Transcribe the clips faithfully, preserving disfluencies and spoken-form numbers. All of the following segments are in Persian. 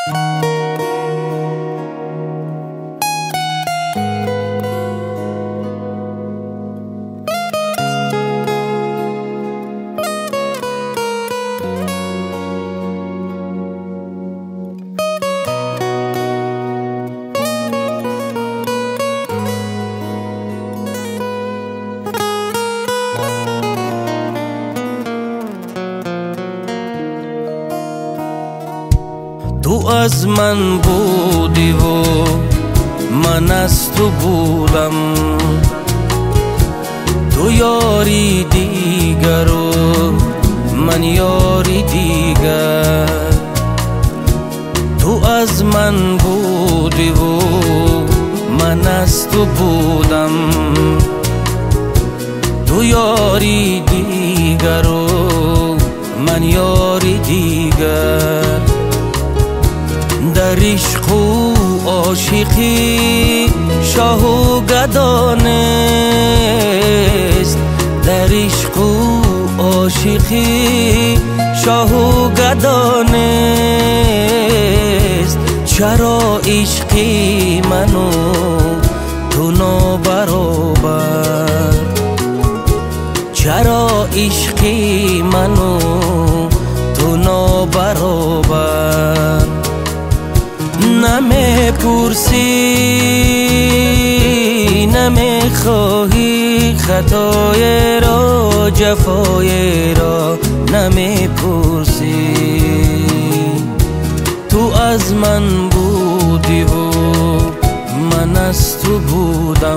تو از من بودی و من از تو بودم، تو یاری دیگر و من یاری دیگر. تو از من بودی و من از تو بودم، تو یاری دیگر و من یاری دیگر. در عشق و عاشقی شاه و گدانست، در عشق و عاشقی شاه و گدانست. چرا عشقی منو تو نابرابر، چرا عشقی منو تو نابرابر. نمی پرسی نمی خواهی خطای را جفای را نمی پرسی. تو از من بودی و من از تو بودم.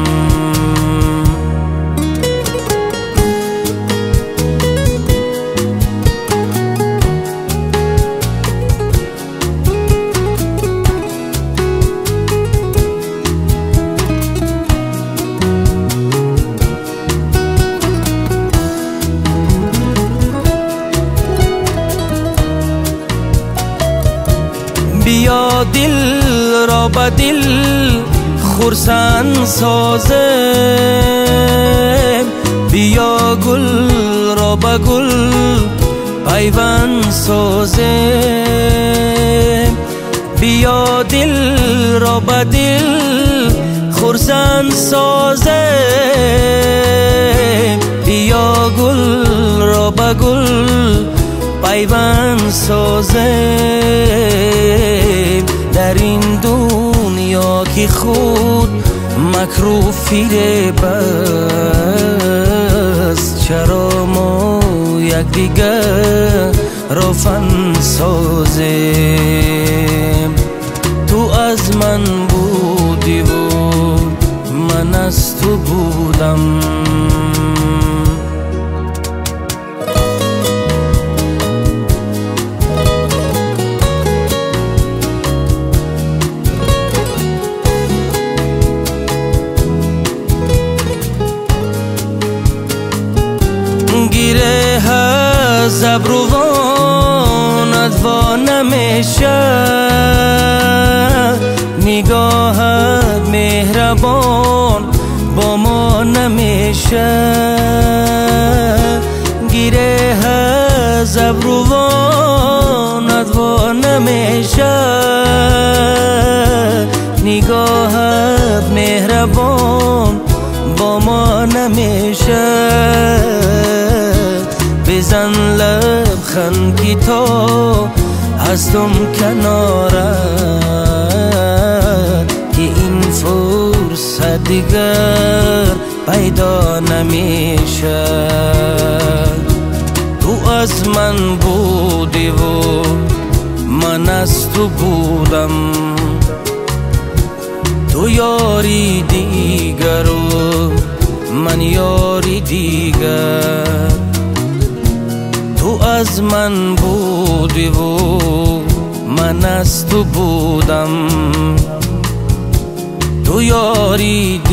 بیا دل را با دل خرسند سازم، بیا گل را با گل پیوند سازم. بیا دل را با دل خرسند سازم، بیا گل را با گل پیوند سازم. در این دنیا که خود مکروه فیره بس، چرا ما یک دیگر را فن سازیم. تو از من بودی و من از تو بودم. گیره از ابروانت وا نمیشه، نگاهت مهربان با ما نمیشه. گیره از ابروانت وا نمیشه، نگاهت مهربان با ما نمیشه. بزن لبخند که تا هستم کنارت، که این فرصت دیگر پیدا نمیشه. تو از من بودی و من از تو بودم، تو یاری دیگر و من یاری دیگر. تو از من بودی و من از تو بودم، تو یاری